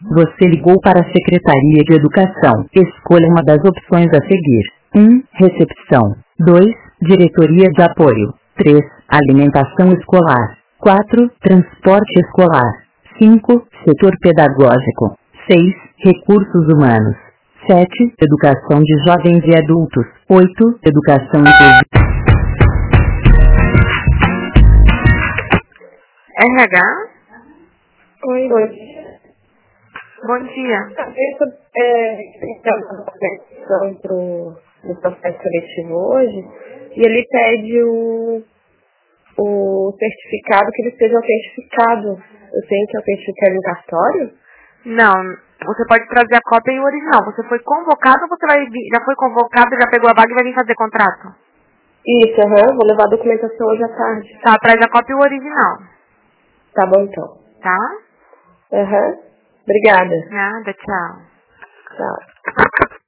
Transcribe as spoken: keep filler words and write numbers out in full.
Você ligou para a Secretaria de Educação. Escolha uma das opções a seguir. um. Recepção. dois. Diretoria de Apoio. três. Alimentação escolar. quatro. Transporte escolar. cinco. Setor pedagógico. seis. Recursos humanos. sete. Educação de jovens e adultos. oito. Educação inclusiva. R H? Oi. Oi. Bom dia. Isso é uma questão pro no processo seletivo hoje, e ele pede o, o certificado, que ele seja autentificado. Eu tenho que autentificar no cartório? Não, você pode trazer a cópia e o original. Você foi convocado ou você vai vir, já foi convocado, já pegou a vaga e vai vir fazer contrato? Isso, aham. Uhum. Vou levar a documentação hoje à tarde. Tá, traz a cópia e o original. Tá bom, então. Tá? Aham. Uhum. Obrigada. Nada, tchau. Tchau.